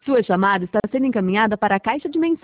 Sua chamada está sendo encaminhada para a caixa de mensagens.